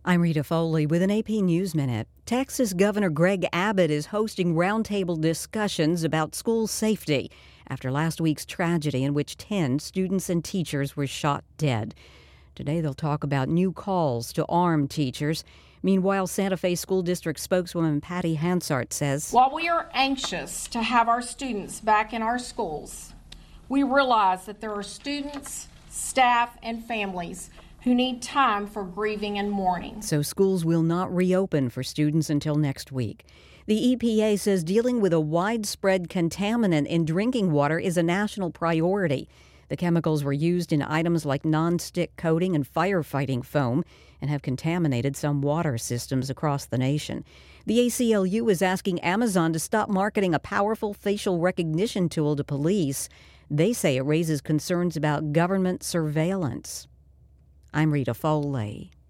I'm Rita Foley with an AP News Minute. Texas Governor Greg Abbott is hosting roundtable discussions about school safety after last week's tragedy in which 10 students and teachers were shot dead. Today they'll talk about new calls to arm teachers. Meanwhile, Santa Fe School District spokeswoman Patty Hansart says, while we are anxious to have our students back in our schools, we realize that there are students, staff, and families who need time for grieving and mourning. So schools will not reopen for students until next week. The EPA says dealing with a widespread contaminant in drinking water is a national priority. The chemicals were used in items like nonstick coating and firefighting foam and have contaminated some water systems across the nation. The ACLU is asking Amazon to stop marketing a powerful facial recognition tool to police. They say it raises concerns about government surveillance. I'm Rita Foley.